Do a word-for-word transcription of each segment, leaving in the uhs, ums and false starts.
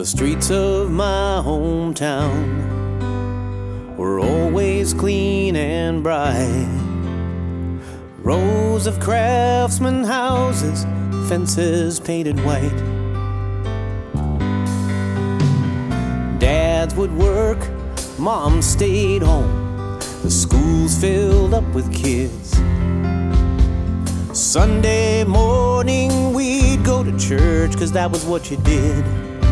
The streets of my hometown were always clean and bright. Rows of craftsman houses, fences painted white. Dads would work, moms stayed home. The schools filled up with kids. Sunday morning we'd go to church, 'cause that was what you did.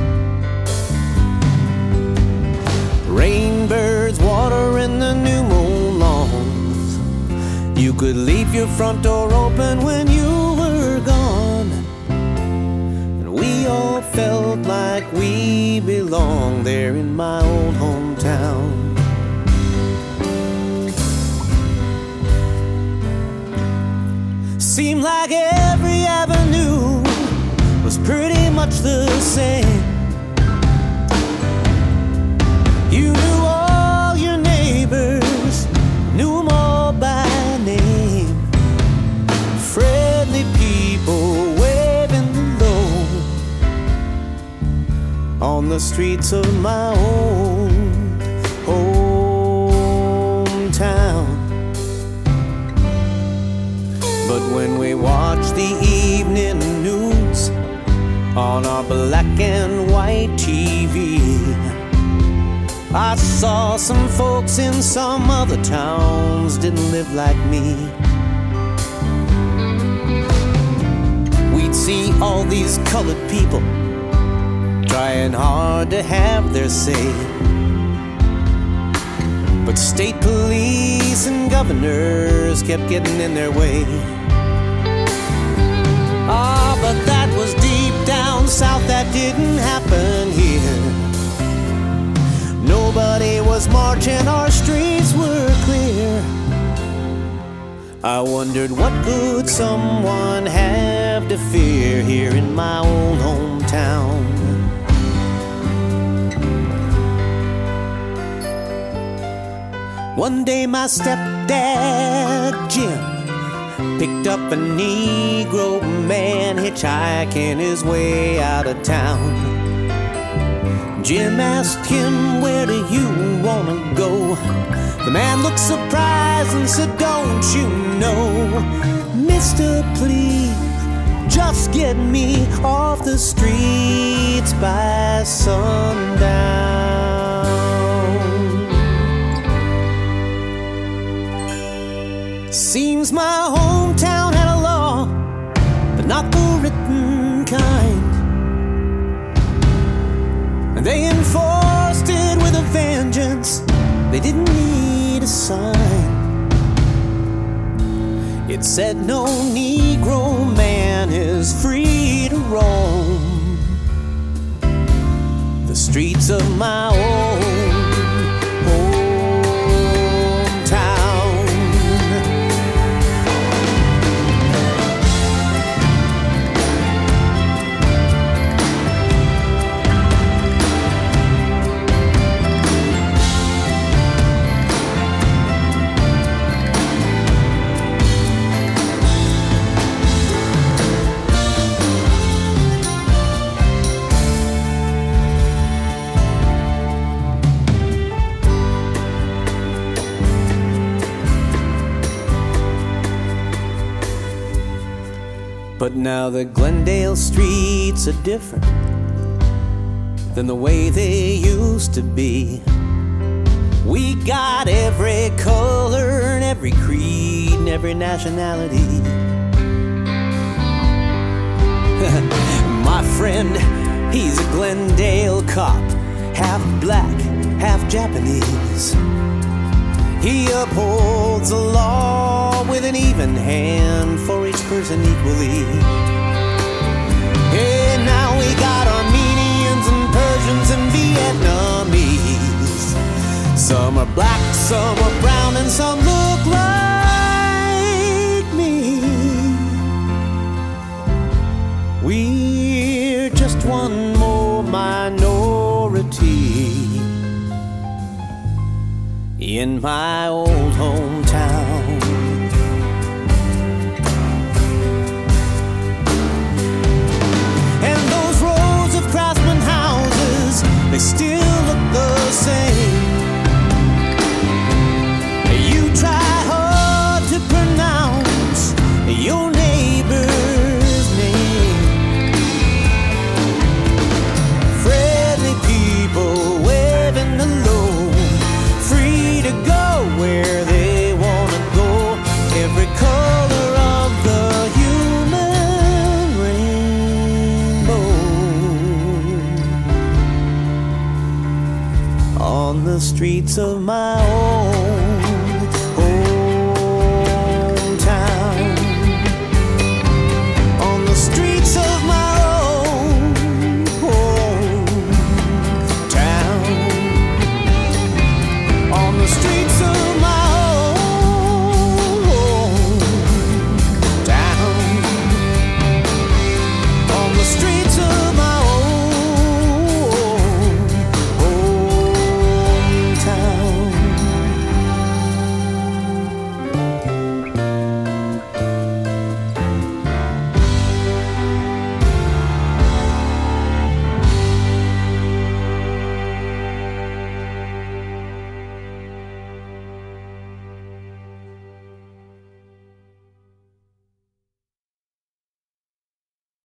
Rainbirds watering the new mown lawns. You could leave your front door open when you were gone. And we all felt like we belonged there in my old hometown. Seemed like every avenue was pretty much the same. You knew all your neighbors, knew them all by name. Friendly people waving low on the streets of my own hometown. But when we watched the evening news on our black and white T V, I saw some folks in some other towns didn't live like me. We'd see all these colored people trying hard to have their say, but state police and governors kept getting in their way. Ah, but that was deep down south, that didn't happen here. Nobody was marching, our streets were clear. I wondered, what could someone have to fear here in my old hometown? One day my stepdad, Jim, picked up a Negro man hitchhiking his way out of town. Jim asked him, where do you wanna go? The man looked surprised and said, don't you know, mister, please, just get me off the streets by sundown. Seems my hometown had a law, but not the written kind. And they enforced it with a vengeance. They didn't need a sign. It said no Negro man is free to roam the streets of my own But now the Glendale streets are different than the way they used to be. We got every color and every creed and every nationality. My friend, he's a Glendale cop, half black, half Japanese. He upholds the law with an even hand for each person equally. Hey, now we got Armenians and Persians and Vietnamese. Some are black, some are brown, and some look like me. We're just one more minority in my old hometown. And those rows of craftsman houses on the streets of my home.